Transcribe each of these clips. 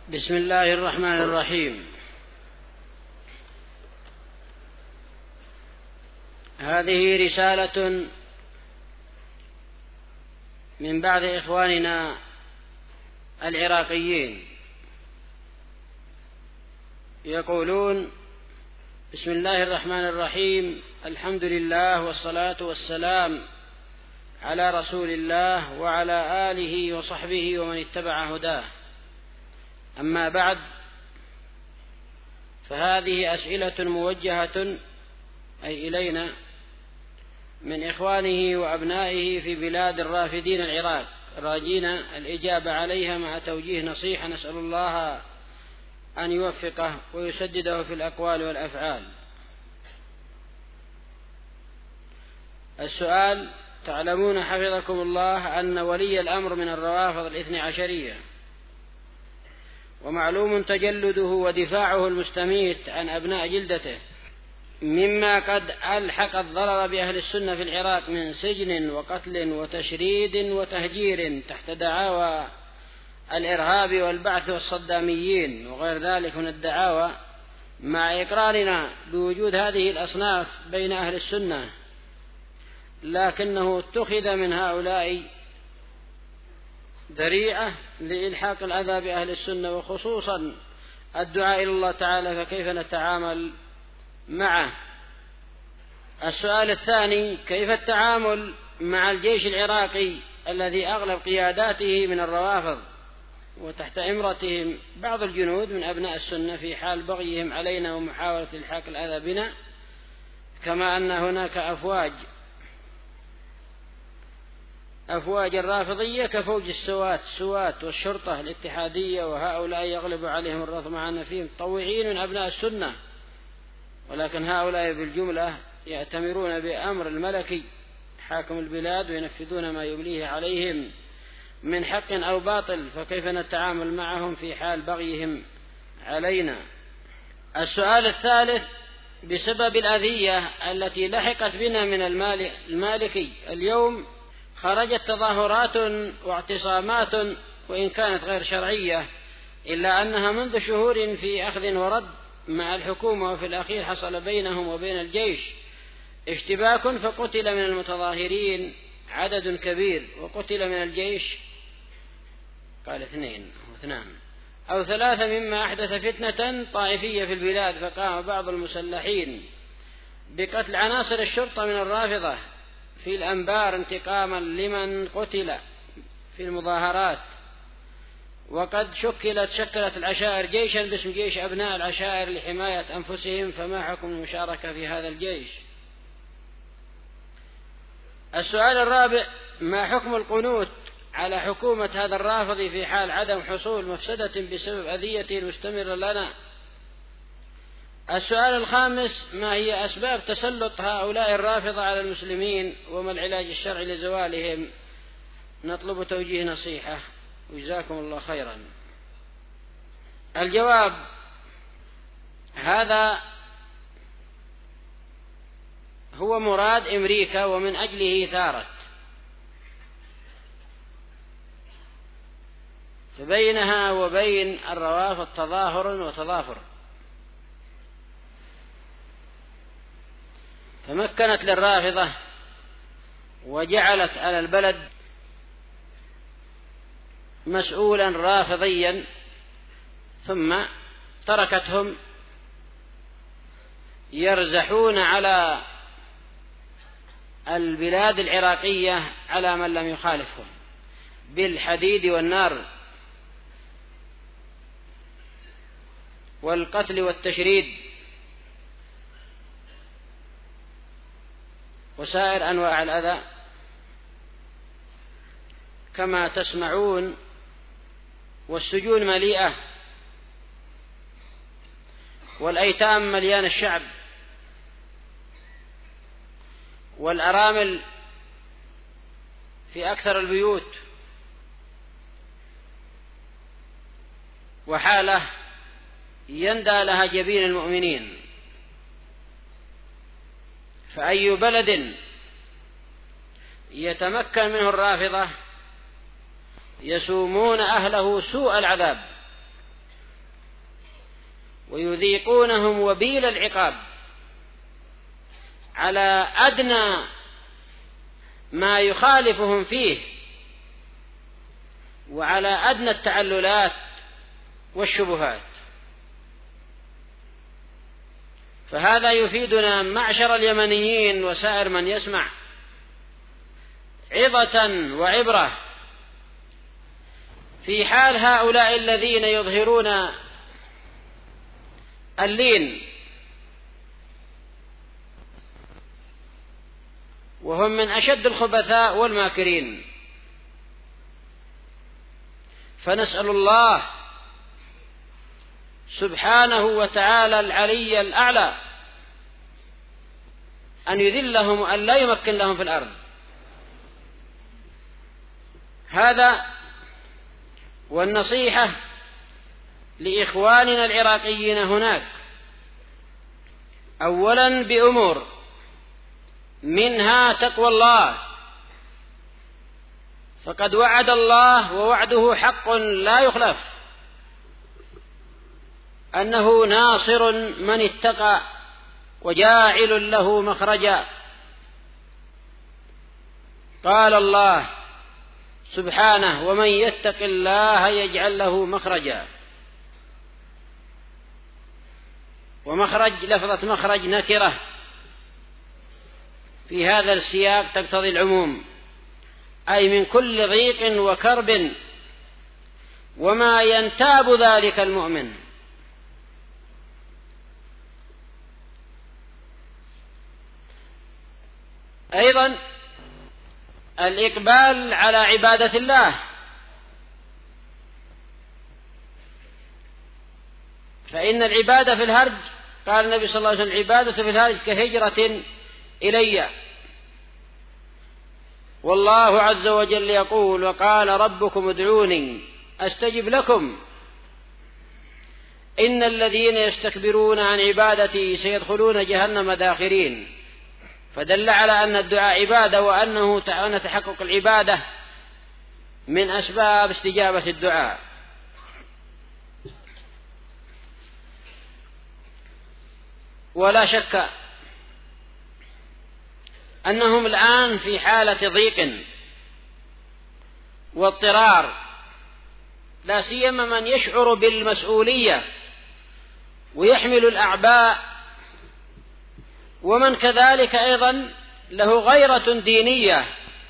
بسم الله الرحمن الرحيم. هذه رسالة من بعض إخواننا العراقيين يقولون: بسم الله الرحمن الرحيم، الحمد لله والصلاة والسلام على رسول الله وعلى آله وصحبه ومن اتبع هداه، أما بعد، فهذه أسئلة موجهة أي إلينا من إخوانه وأبنائه في بلاد الرافدين العراق، راجين الإجابة عليها مع توجيه نصيحة، نسأل الله أن يوفقه ويسدده في الأقوال والأفعال. السؤال: تعلمون حفظكم الله أن ولي الأمر من الروافض الاثني عشرية، ومعلوم تجلده ودفاعه المستميت عن أبناء جلدته مما قد ألحق الضرر بأهل السنة في العراق من سجن وقتل وتشريد وتهجير تحت دعاوى الإرهاب والبعث والصداميين وغير ذلك من الدعاوى، مع إقرارنا بوجود هذه الأصناف بين أهل السنة، لكنه اتخذ من هؤلاء ذريعة لإلحاق الأذى بأهل السنة، وخصوصا الدعاء إلى الله تعالى، فكيف نتعامل معه؟ السؤال الثاني: كيف التعامل مع الجيش العراقي الذي أغلب قياداته من الروافض وتحت إمرتهم بعض الجنود من أبناء السنة في حال بغيهم علينا ومحاولة إلحاق الأذى بنا، كما أن هناك أفواج الرافضية كفوج السوات والشرطة الاتحادية، وهؤلاء يغلب عليهم الرفض مع أن فيهم متطوعين من أبناء السنة، ولكن هؤلاء بالجملة يأتمرون بأمر الملكي حاكم البلاد وينفذون ما يمليه عليهم من حق أو باطل، فكيف نتعامل معهم في حال بغيهم علينا؟ السؤال الثالث: بسبب الأذية التي لحقت بنا من المالكي اليوم خرجت تظاهرات واعتصامات، وإن كانت غير شرعية إلا أنها منذ شهور في أخذ ورد مع الحكومة، وفي الأخير حصل بينهم وبين الجيش اشتباك، فقتل من المتظاهرين عدد كبير، وقتل من الجيش قال 2 أو 3، مما أحدث فتنة طائفية في البلاد، فقام بعض المسلحين بقتل عناصر الشرطة من الرافضة في الأنبار انتقاما لمن قتل في المظاهرات. وقد شكلت العشائر جيشا باسم جيش أبناء العشائر لحماية أنفسهم، فما حكم المشاركة في هذا الجيش؟ السؤال الرابع: ما حكم القنوت على حكومة هذا الرافض في حال عدم حصول مفسدة بسبب أذيته المستمرة لنا؟ السؤال الخامس: ما هي أسباب تسلط هؤلاء الرافضة على المسلمين، وما العلاج الشرعي لزوالهم؟ نطلب توجيه نصيحة، وجزاكم الله خيرا. الجواب: هذا هو مراد أمريكا، ومن أجله ثارت، فبينها وبين الروافض تظاهر وتضافر، فمكنت للرافضة وجعلت على البلد مسؤولا رافضيا، ثم تركتهم يرزحون على البلاد العراقية على من لم يخالفهم بالحديد والنار والقتل والتشريد وسائر أنواع الأذى كما تسمعون، والسجون مليئة، والأيتام مليان الشعب، والأرامل في أكثر البيوت، وحالة يندى لها جبين المؤمنين. فأي بلد يتمكن منه الرافضة يسومون أهله سوء العذاب ويذيقونهم وبيل العقاب على أدنى ما يخالفهم فيه وعلى أدنى التعللات والشبهات. فهذا يفيدنا معشر اليمنيين وسائر من يسمع عظة وعبرة في حال هؤلاء الذين يظهرون اللين وهم من أشد الخبثاء والماكرين. فنسأل الله سبحانه وتعالى العلي الأعلى أن يذلهم وأن لا يمكن لهم في الأرض. هذا والنصيحة لإخواننا العراقيين هناك أولا بأمور منها تقوى الله، فقد وعد الله ووعده حق لا يخلف أنه ناصر من اتقى وجاعل له مخرجا. قال الله سبحانه: ومن يتق الله يجعل له مخرجا. ومخرج لفظة مخرج نكرة في هذا السياق تقتضي العموم، أي من كل ضيق وكرب وما ينتاب ذلك المؤمن. أيضا الإقبال على عبادة الله، فإن العبادة في الهرج قال النبي صلى الله عليه وسلم: العبادة في الهرج كهجرة إلي. والله عز وجل يقول: وقال ربكم ادعوني أستجب لكم إن الذين يستكبرون عن عبادتي سيدخلون جهنم داخرين. فدل على أن الدعاء عبادة، وأنه تحقق العبادة من أسباب استجابة الدعاء. ولا شك أنهم الآن في حالة ضيق واضطرار، لا سيما من يشعر بالمسؤولية ويحمل الأعباء، ومن كذلك أيضا له غيرة دينية،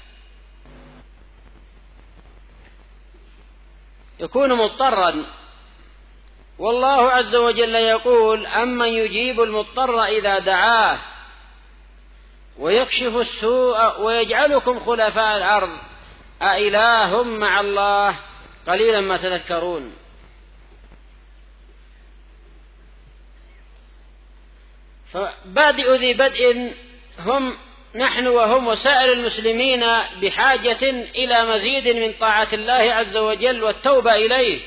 يكون مضطرا. والله عز وجل يقول: أمن يجيب المضطر إذا دعاه ويكشف السوء ويجعلكم خلفاء الأرض أإله مع الله قليلا ما تذكرون. فبادئ ذي بدء هم نحن وهم وسائر المسلمين بحاجة إلى مزيد من طاعة الله عز وجل والتوبة إليه.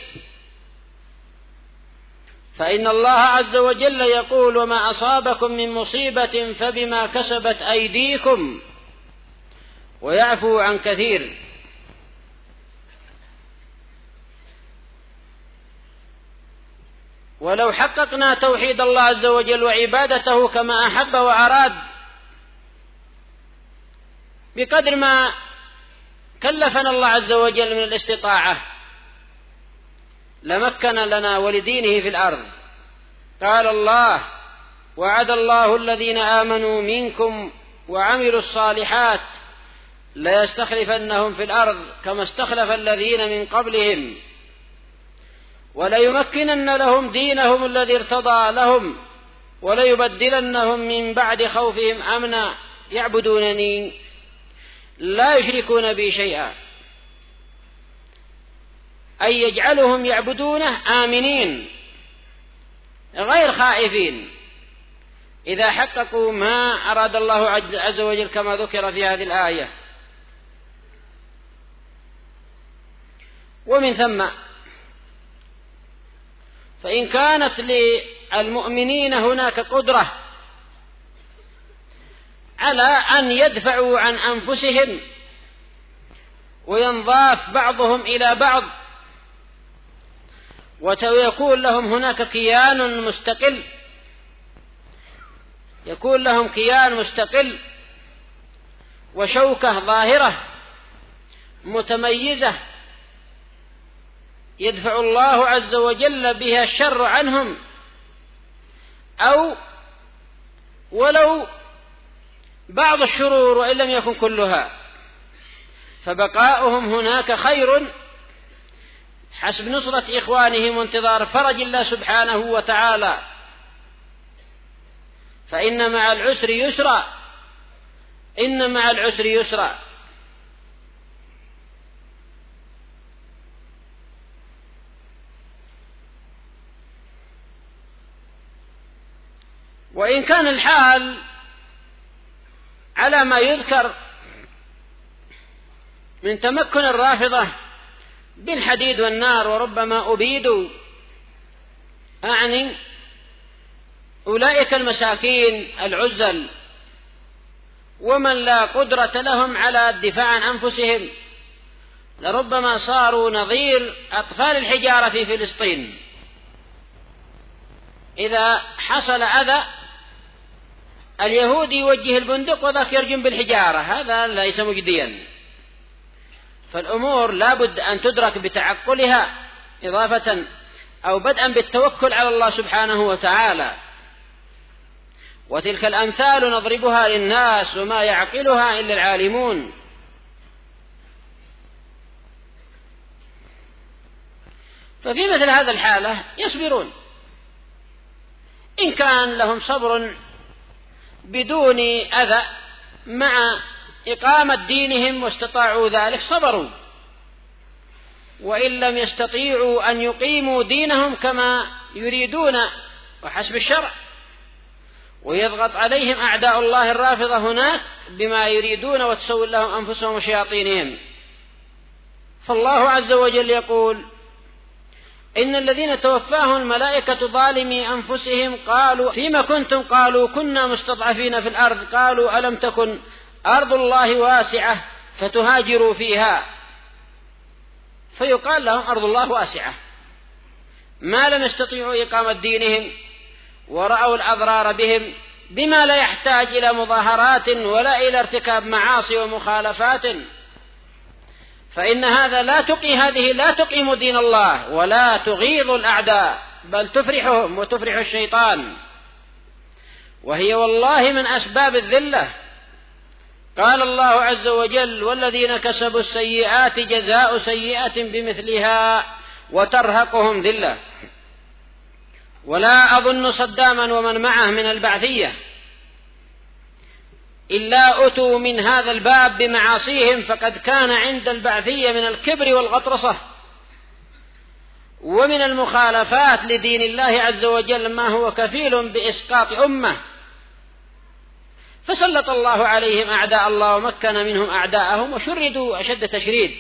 فإن الله عز وجل يقول: وما أصابكم من مصيبة فبما كسبت أيديكم ويعفو عن كثير. ولو حققنا توحيد الله عز وجل وعبادته كما أحب وأراد بقدر ما كلفنا الله عز وجل من الاستطاعة لمكن لنا ولدينه في الأرض. قال الله: وعد الله الذين آمنوا منكم وعملوا الصالحات ليستخلفنهم في الأرض كما استخلف الذين من قبلهم وليمكنن لهم دينهم الذي ارتضى لهم وليبدلنهم من بعد خوفهم أمنا يعبدونني لا يشركون بي شيئا، أي يجعلهم يعبدونه آمنين غير خائفين إذا حققوا ما أراد الله عز وجل كما ذكر في هذه الآية. ومن ثم فإن كانت للمؤمنين هناك قدرة على أن يدفعوا عن أنفسهم وينضاف بعضهم إلى بعض ويكون لهم هناك كيان مستقل، يكون لهم كيان مستقل وشوكة ظاهرة متميزة يدفع الله عز وجل بها الشر عنهم، أو ولو بعض الشرور وإن لم يكن كلها، فبقاؤهم هناك خير حسب نصرة إخوانهم وانتظار فرج الله سبحانه وتعالى. فإن مع العسر يسرا، إن مع العسر يسرا. وإن كان الحال على ما يذكر من تمكن الرافضة بالحديد والنار وربما أبيدوا، أعني أولئك المساكين العزل ومن لا قدرة لهم على الدفاع عن أنفسهم، لربما صاروا نظير أطفال الحجارة في فلسطين. إذا حصل أذى اليهودي يوجه البندق وذاك يرجم بالحجارة، هذا ليس مجديا. فالأمور لا بد أن تدرك بتعقلها إضافة أو بدءا بالتوكل على الله سبحانه وتعالى. وتلك الأمثال نضربها للناس وما يعقلها إلا العالمون. ففي مثل هذا الحالة يصبرون، إن كان لهم صبر بدون أذى مع إقامة دينهم واستطاعوا ذلك صبروا، وإن لم يستطيعوا أن يقيموا دينهم كما يريدون وحسب الشرع، ويضغط عليهم أعداء الله الرافضة هناك بما يريدون وتسول لهم أنفسهم وشياطينهم. فالله عز وجل يقول: إن الذين توفاهم الملائكة ظالمي أنفسهم قالوا فيما كنتم؟ قالوا كنا مستضعفين في الأرض، قالوا ألم تكن أرض الله واسعة فتهاجروا فيها. فيقال لهم أرض الله واسعة، ما لم يستطيعوا إقامة دينهم ورأوا الأضرار بهم بما لا يحتاج إلى مظاهرات ولا إلى ارتكاب معاصي ومخالفات، فإن هذا هذه لا تقيم دين الله ولا تغيظ الأعداء، بل تفرحهم وتفرح الشيطان، وهي والله من أسباب الذلة. قال الله عز وجل: والذين كسبوا السيئات جزاء سيئة بمثلها وترهقهم ذلة. ولا أظن صداما ومن معه من البعثية إلا أتوا من هذا الباب بمعاصيهم، فقد كان عند البعثية من الكبر والغطرسة ومن المخالفات لدين الله عز وجل ما هو كفيل بإسقاط أمة. فسلط الله عليهم أعداء الله ومكن منهم أعداءهم وشردوا أشد تشريد.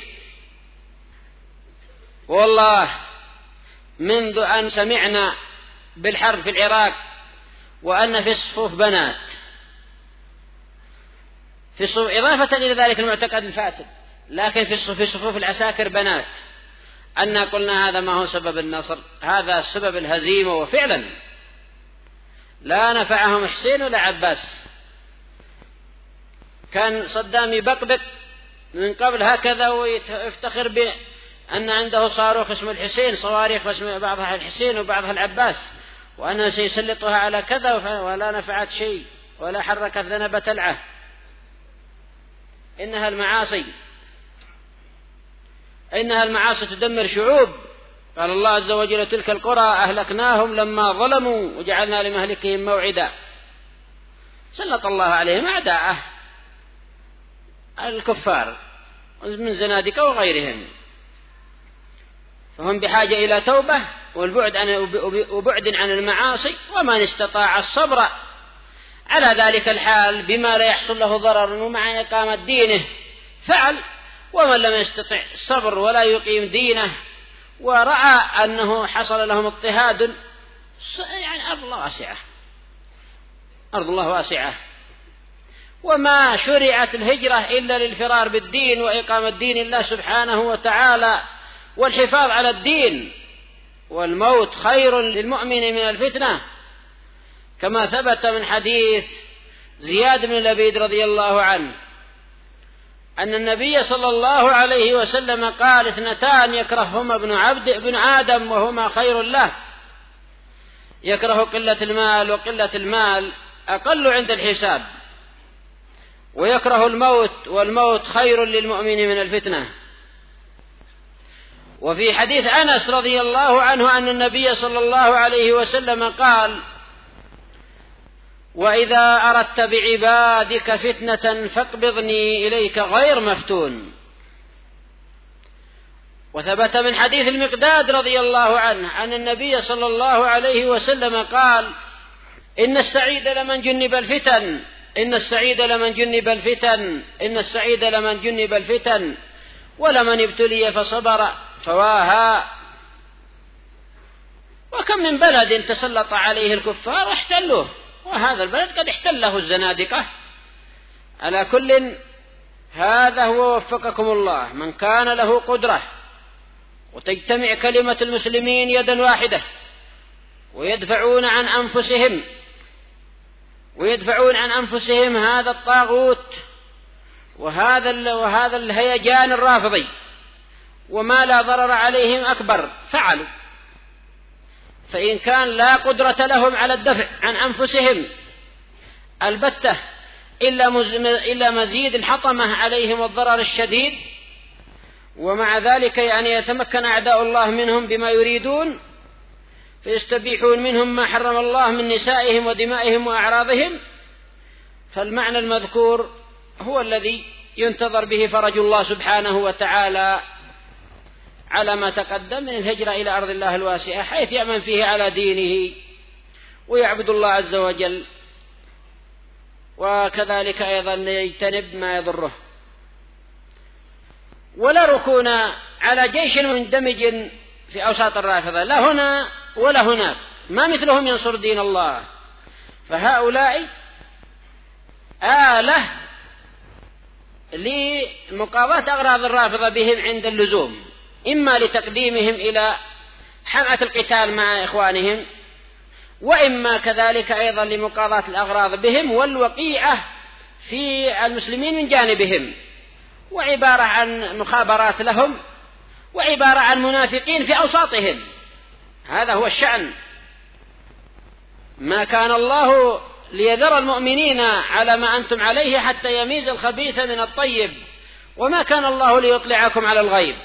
والله منذ أن سمعنا بالحرب في العراق وأن في الصفوف بنات، في الصفوف إضافة إلى ذلك المعتقد الفاسد، لكن في صفوف العساكر بنات، أن قلنا هذا ما هو سبب النصر، هذا سبب الهزيمة. وفعلا لا نفعهم حسين ولا عباس. كان صدام يبقبق من قبل هكذا ويفتخر بأن عنده صاروخ اسمه الحسين، صواريخ اسمه بعضها الحسين وبعضها العباس، وأنه سيسلطها على كذا، ولا نفعت شيء ولا حركت ذنب تلعه. إنها المعاصي تدمر شعوب. قال الله عز وجل: تلك القرى أهلكناهم لما ظلموا وجعلنا لمهلكهم موعدا. سلط الله عليهم أعداءه الكفار من زنادقة وغيرهم، فهم بحاجة إلى توبة وبعد عن المعاصي. ومن استطاع الصبر على ذلك الحال بما لا يحصل له ضرر ومع إقامة دينه فعل، ومن لم يستطع الصبر ولا يقيم دينه ورأى أنه حصل لهم اضطهاد، يعني أرض الله واسعة، وما شرعت الهجرة إلا للفرار بالدين وإقامة دين الله سبحانه وتعالى والحفاظ على الدين. والموت خير للمؤمن من الفتنة، كما ثبت من حديث زياد بن لبيد رضي الله عنه أن النبي صلى الله عليه وسلم قال: 2 يكرههما ابن آدم وهما خير له، يكره قلة المال، وقلة المال أقل عند الحساب، ويكره الموت، والموت خير للمؤمن من الفتنة. وفي حديث أنس رضي الله عنه أن النبي صلى الله عليه وسلم قال: وإذا أردت بعبادك فتنة فاقبضني إليك غير مفتون. وثبت من حديث المقداد رضي الله عنه أن النبي صلى الله عليه وسلم قال: إن السعيد لمن جنب الفتن، إن السعيد لمن جنب الفتن، إن السعيد لمن جنب الفتن، ولمن ابتلي فصبر فواها. وكم من بلد تسلط عليه الكفار واحتلوه، وهذا البلد قد احتله الزنادقة. على كل، هذا هو وفقكم الله من كان له قدرة وتجتمع كلمة المسلمين يدا واحدة ويدفعون عن أنفسهم هذا الطاغوت وهذا الهيجان الرافضي، وما لا ضرر عليهم أكبر فعلوا. فإن كان لا قدرة لهم على الدفع عن أنفسهم البتة إلا مزيد الحطمة عليهم والضرر الشديد، ومع ذلك يتمكن أعداء الله منهم بما يريدون، فيستبيحون منهم ما حرم الله من نسائهم ودمائهم وأعراضهم. فالمعنى المذكور هو الذي ينتظر به فرج الله سبحانه وتعالى على ما تقدم من الهجرة إلى أرض الله الواسعة، حيث يأمن فيه على دينه ويعبد الله عز وجل، وكذلك أيضا يجتنب ما يضره. ولا ركون على جيش مندمج في أوساط الرافضة، لا هنا ولا هناك، ما مثلهم ينصر دين الله. فهؤلاء آلة لمقاضاة أغراض الرافضة بهم عند اللزوم، إما لتقديمهم إلى حمعة القتال مع إخوانهم، وإما كذلك أيضا لمقاضاة الأغراض بهم والوقيعة في المسلمين من جانبهم، وعبارة عن مخابرات لهم، وعبارة عن منافقين في أوساطهم. هذا هو الشأن. ما كان الله ليذر المؤمنين على ما أنتم عليه حتى يميز الخبيث من الطيب، وما كان الله ليطلعكم على الغيب.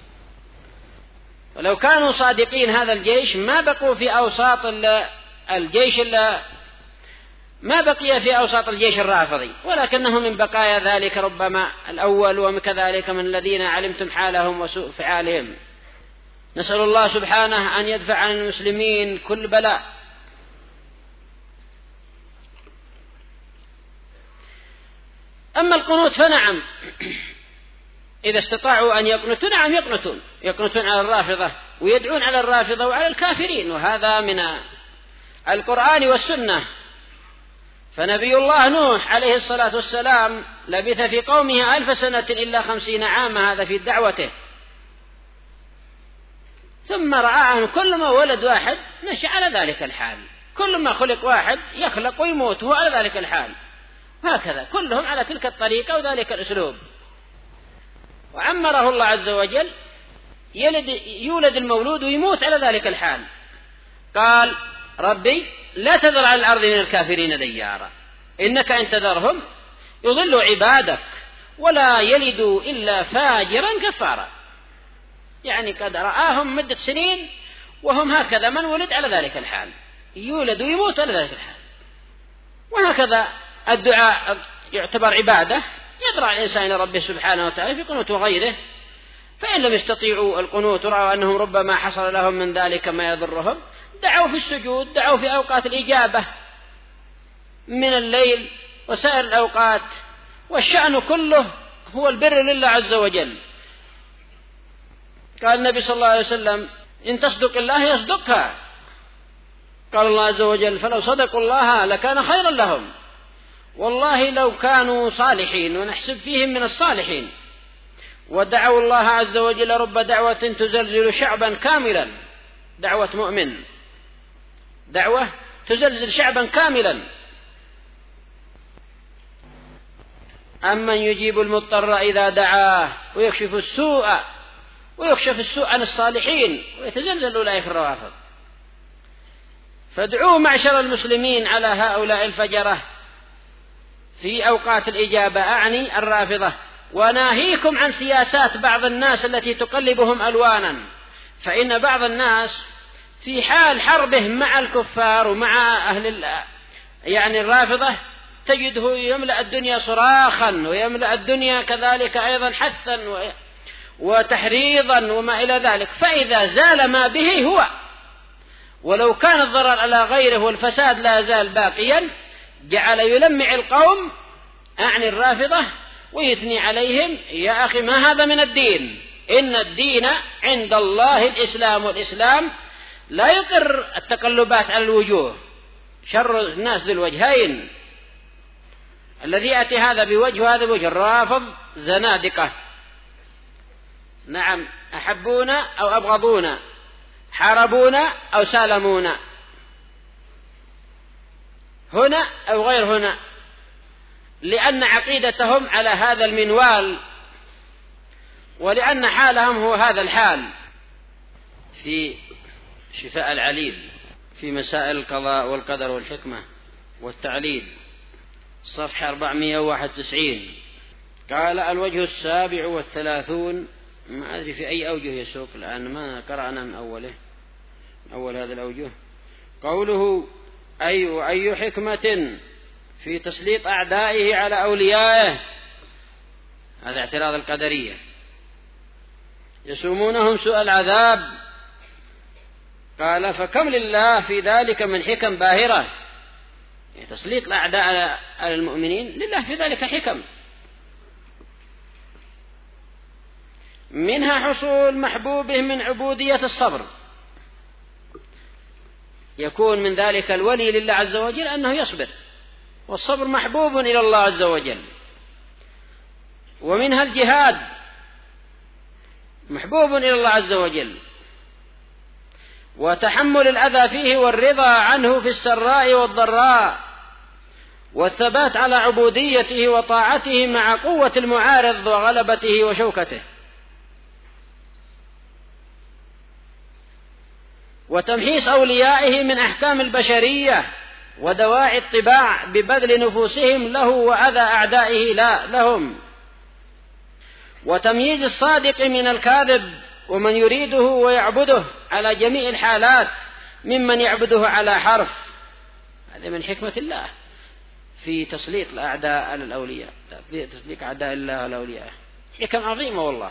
ولو كانوا صادقين هذا الجيش ما بقوا في أوساط الجيش، ما بقي في أوساط الجيش الرافضي، ولكنه من بقايا ذلك ربما الأول، وكذلك من الذين علمتم حالهم وسوء فعالهم. نسأل الله سبحانه أن يدفع عن المسلمين كل بلاء. أما القنوت فنعم، إذا استطاعوا أن يقنتوا نعم يقنتون على الرافضة ويدعون على الرافضة وعلى الكافرين، وهذا من القرآن والسنة. فنبي الله نوح عليه الصلاة والسلام لبث في قومه 1000 سنة إلا 50 عاما، هذا في دعوته، ثم رأى أن كل ما ولد واحد نشأ على ذلك الحال، كل ما خلق واحد يخلق ويموت هو على ذلك الحال، هكذا كلهم على تلك الطريقة وذلك الأسلوب. وعمره الله عز وجل، يولد المولود ويموت على ذلك الحال. قال: ربي لا تذر على الأرض من الكافرين ديارا، إنك إن تذرهم يضلوا عبادك ولا يلدوا إلا فاجرا كفارا. يعني قد رآهم مدة سنين وهم هكذا، من ولد على ذلك الحال يولد ويموت على ذلك الحال. وهكذا الدعاء يعتبر عبادة يدرع الإنسان إلى ربه سبحانه وتعالى في قنوت وغيره. فإن لم يستطيعوا القنوت ورأوا أنهم ربما حصل لهم من ذلك ما يضرهم، دعوا في السجود، دعوا في أوقات الإجابة من الليل وسائر الأوقات. والشأن كله هو البر لله عز وجل. قال النبي صلى الله عليه وسلم: إن تصدق الله يصدقها. قال الله عز وجل: فلو صدقوا الله لكان خيرا لهم. والله لو كانوا صالحين، ونحسب فيهم من الصالحين، ودعوا الله عز وجل رب دعوة تزلزل شعبا كاملا، دعوة مؤمن، دعوة تزلزل شعبا كاملا. أمن يجيب المضطر إذا دعاه ويكشف السوء عن الصالحين، ويتزلزل أولئك الروافض. فادعوا معشر المسلمين على هؤلاء الفجرة في أوقات الإجابة، أعني الرافضة، وناهيكم عن سياسات بعض الناس التي تقلبهم ألوانا. فإن بعض الناس في حال حربه مع الكفار ومع يعني الرافضة تجده يملأ الدنيا صراخا، ويملأ الدنيا كذلك أيضا حثا وتحريضا وما إلى ذلك. فإذا زال ما به هو، ولو كان الضرر على غيره والفساد لا زال باقيا، جعل يلمع القوم أعني الرافضة ويثني عليهم: يا أخي ما هذا من الدين، إن الدين عند الله الإسلام، والإسلام لا يقر التقلبات على الوجوه. شر الناس ذو الوجهين، الذي يأتي هذا بوجه وهذا بوجه. الرافض زنادقة، نعم، أحبونا أو أبغضونا، حاربونا أو سالمونا، هنا أو غير هنا، لأن عقيدتهم على هذا المنوال، ولأن حالهم هو هذا الحال. في شفاء العليل في مسائل القضاء والقدر والحكمة والتعليل صفحة 491 قال: الوجه 37، ما أدري في أي أوجه يسوق الآن، ما قرأنا من أول هذا الأوجه. قوله: أي حكمة في تسليط أعدائه على أوليائه، هذا اعتراض القدرية، يسومونهم سوء العذاب. قال: فكم لله في ذلك من حكم باهرة. يعني تسليط الأعداء على المؤمنين لله في ذلك حكم، منها حصول محبوبه من عبودية الصبر، يكون من ذلك الولي لله عز وجل أنه يصبر، والصبر محبوب إلى الله عز وجل. ومنها الجهاد محبوب إلى الله عز وجل، وتحمل الأذى فيه والرضا عنه في السراء والضراء، والثبات على عبوديته وطاعته مع قوة المعارض وغلبته وشوكته، وتمحيص أوليائه من أحكام البشرية ودواعي الطباع ببذل نفوسهم له وأذى أعدائه لهم، وتمييز الصادق من الكاذب ومن يريده ويعبده على جميع الحالات ممن يعبده على حرف. هذا من حكمة الله في تسليط الأعداء على الأولياء، تسليط أعداء الله على الأولياء، حكم عظيمة والله.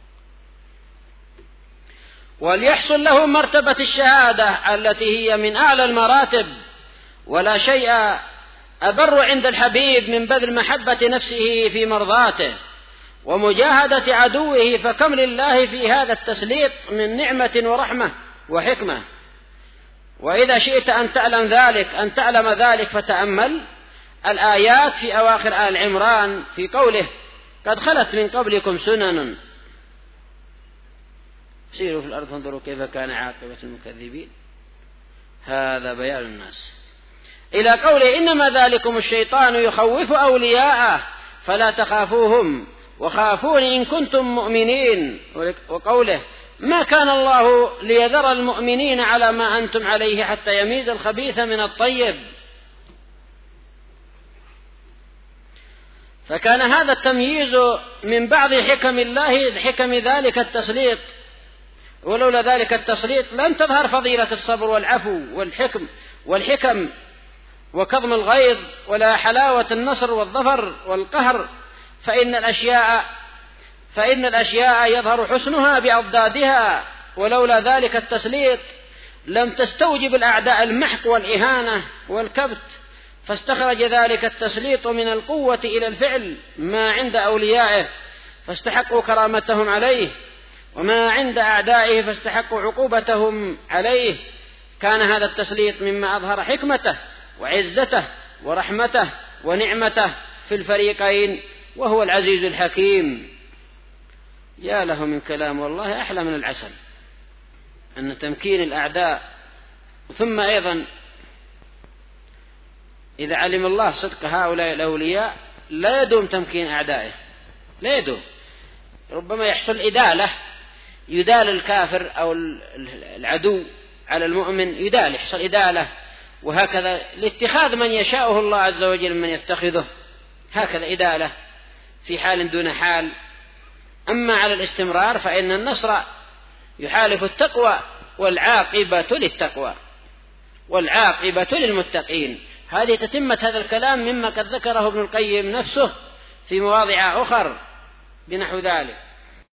وليحصل له مرتبة الشهادة التي هي من أعلى المراتب، ولا شيء أبر عند الحبيب من بذل محبة نفسه في مرضاته ومجاهدة عدوه. فكم لله في هذا التسليط من نعمة ورحمة وحكمة. وإذا شئت أن تعلم ذلك فتأمل الآيات في أواخر آل عمران في قوله: قد خلت من قبلكم سنن سيروا في الأرض فانظروا كيف كان عاقبة المكذبين. هذا بيان الناس، إلى قوله: إنما ذلكم الشيطان يخوف أولياءه فلا تخافوهم وخافوني إن كنتم مؤمنين. وقوله: ما كان الله ليذر المؤمنين على ما أنتم عليه حتى يميز الخبيث من الطيب. فكان هذا التمييز من بعض حكم الله، حكم ذلك التسليط، ولولا ذلك التسليط لن تظهر فضيلة الصبر والعفو والحكم وكظم الغيظ، ولا حلاوة النصر والظفر والقهر. فإن الأشياء يظهر حسنها بأضدادها، ولولا ذلك التسليط لم تستوجب الأعداء المحق والإهانة والكبت، فاستخرج ذلك التسليط من القوة إلى الفعل ما عند أوليائه فاستحقوا كرامتهم عليه، وما عند أعدائه فاستحقوا عقوبتهم عليه. كان هذا التسليط مما أظهر حكمته وعزته ورحمته ونعمته في الفريقين، وهو العزيز الحكيم. يا له من كلام والله أحلى من العسل. أن تمكين الأعداء. ثم أيضا إذا علم الله صدق هؤلاء الأولياء لا يدوم تمكين أعدائه، لا يدوم، ربما يحصل إدالة، يدال الكافر أو العدو على المؤمن، يدال، يحصل إدالة، وهكذا لاتخاذ من يشاءه الله عز وجل من يتخذه، هكذا إدالة في حال دون حال. أما على الاستمرار فإن النصر يحالف التقوى، والعاقبة للتقوى والعاقبة للمتقين. هذه تتمة هذا الكلام مما قد ذكره ابن القيم نفسه في مواضع أخر بنحو ذلك.